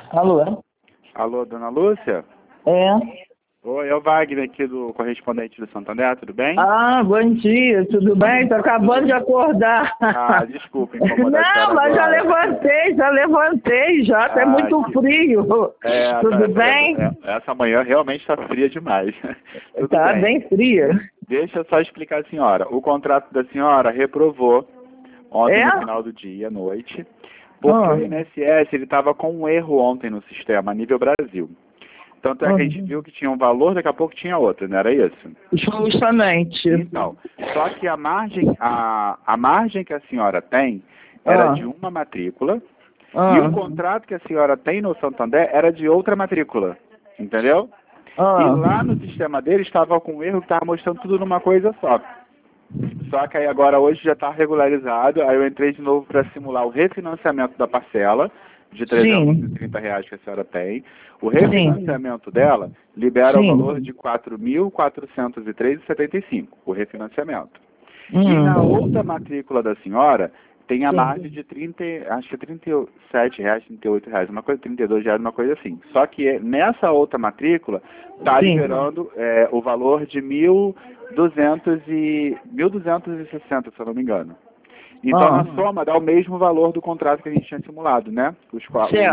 Alô? Alô, dona Lúcia? É. Oi, é o Wagner aqui do correspondente do Santander, tudo bem? Ah, bom dia, tudo bem? Tô acabando de acordar. Ah, desculpa incomodar a senhora Não, mas agora. já levantei já, tá muito frio. Tudo bem? Essa manhã realmente está fria demais. Tudo Tá bem. bem fria. Deixa eu só explicar a senhora. O contrato da senhora reprovou ontem É? no final do dia, à noite, porque o INSS ele estava com um erro ontem no sistema, a nível Brasil. Tanto é que a gente viu que tinha um valor, daqui a pouco tinha outro, não era isso? Justamente. Então, só que a margem que a senhora tem era de uma matrícula e o contrato que a senhora tem no Santander era de outra matrícula, entendeu? E lá no sistema dele estava com um erro que estava mostrando tudo numa coisa só. Só que aí agora hoje já está regularizado, aí eu entrei de novo para simular o refinanciamento da parcela de R$ 330 que a senhora tem. O refinanciamento dela libera o valor de R$ 4.403,75, o refinanciamento. E na outra matrícula da senhora tem a margem de acho que R$ 37, R$ 38, uma coisa, R$ 32, uma coisa assim. Só que nessa outra matrícula está liberando o valor de 1.260, se eu não me engano. Então, na soma, dá o mesmo valor do contrato que a gente tinha simulado, né? Os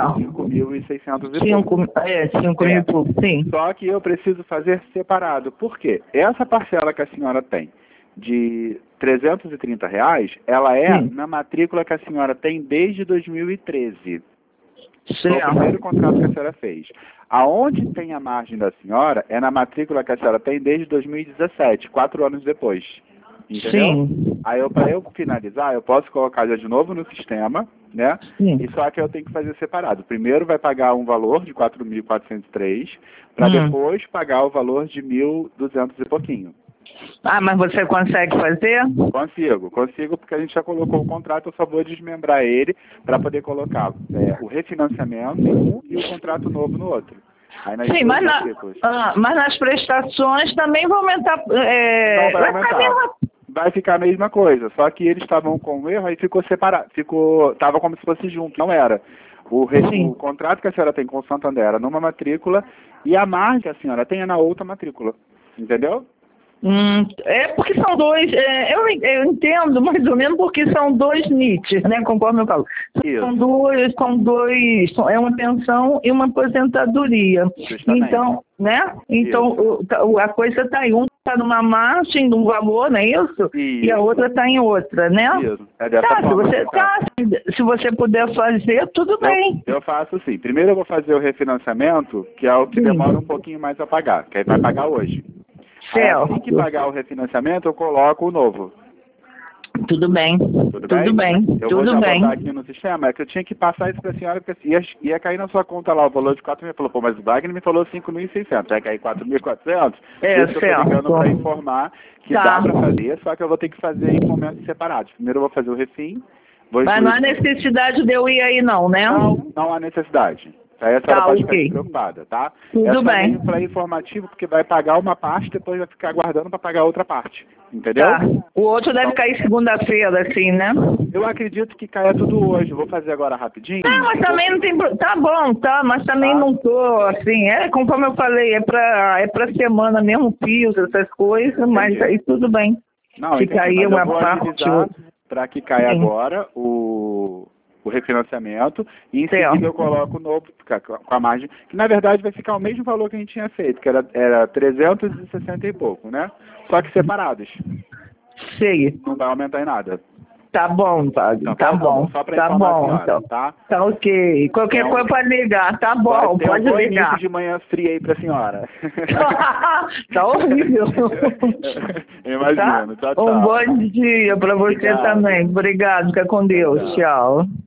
5.600 e pouco. 5 mil e pouco, sim. Só que eu preciso fazer separado. Por quê? Essa parcela que a senhora tem de R$ 330, ela é na matrícula que a senhora tem desde 2013. Foi o primeiro contrato que a senhora fez. Aonde tem a margem da senhora é na matrícula que a senhora tem desde 2017, 4 anos depois. Entendeu? Aí para eu finalizar, eu posso colocar já de novo no sistema, né? E só que eu tenho que fazer separado. Primeiro vai pagar um valor de 4.403 para depois pagar o valor de 1.200 e pouquinho. Ah, mas você consegue fazer? Consigo porque a gente já colocou o contrato, eu só vou desmembrar ele para poder colocar o refinanciamento em um e o contrato novo no outro. Sim, mas nas prestações também vai aumentar. Não vai aumentar. Vai ficar a mesma coisa, só que eles estavam com um erro, aí ficou separado, estava como se fosse junto, não era. O contrato que a senhora tem com o Santander era numa matrícula e a margem que a senhora tem é na outra matrícula, entendeu? É porque são dois, eu entendo mais ou menos porque são dois NITs, né, conforme eu falo. São dois, é uma pensão e uma aposentadoria. Justamente. Então, né? Então a coisa está aí, um está numa margem de um valor, não é isso? E a outra está em outra, né? Isso. É dessa forma. Se você puder fazer, tudo bem. Eu faço sim. Primeiro eu vou fazer o refinanciamento, que é o que demora um pouquinho mais a pagar, que aí vai pagar hoje. Aí, assim que pagar o refinanciamento, eu coloco o novo. Tudo bem. Eu vou já botar aqui no sistema, é que eu tinha que passar isso para a senhora, porque ia cair na sua conta lá o valor de 4.000. Falou, pô, mas o Wagner me falou 5.600, vai cair 4.400? Eu tô ligando para informar que dá para fazer, só que eu vou ter que fazer em momentos separados. Primeiro eu vou fazer o refim. Mas não há necessidade de eu ir aí não, né? Não há necessidade. Aí a senhora pode ficar despreocupada, tá? Tudo bem. Para informativo, porque vai pagar uma parte, depois vai ficar aguardando para pagar outra parte. Entendeu? Tá. O outro deve cair segunda-feira, assim, né? Eu acredito que caia tudo hoje. Vou fazer agora rapidinho. Não, mas também não tem... Tá bom, tá, mas também não tô, assim, conforme eu falei, é pra semana mesmo, fios, essas coisas, mas aí tudo bem. Não, se cair uma parte... Para que caia agora o refinanciamento e em seguida eu coloco o novo com a margem, que na verdade vai ficar o mesmo valor que a gente tinha feito, que era 360 e pouco, né? Só que separados. Sei. Não vai aumentar em nada. Tá bom, Wagner. Tá bom. Só pra informar a senhora, então. tá? Tá ok. Qualquer coisa pode ligar. Tá bom, pode ligar. Início de manhã frio aí pra senhora. Tá horrível. Imagino. Tchau, tchau. Um bom dia pra você também. Obrigado. Fica com Deus. Tchau.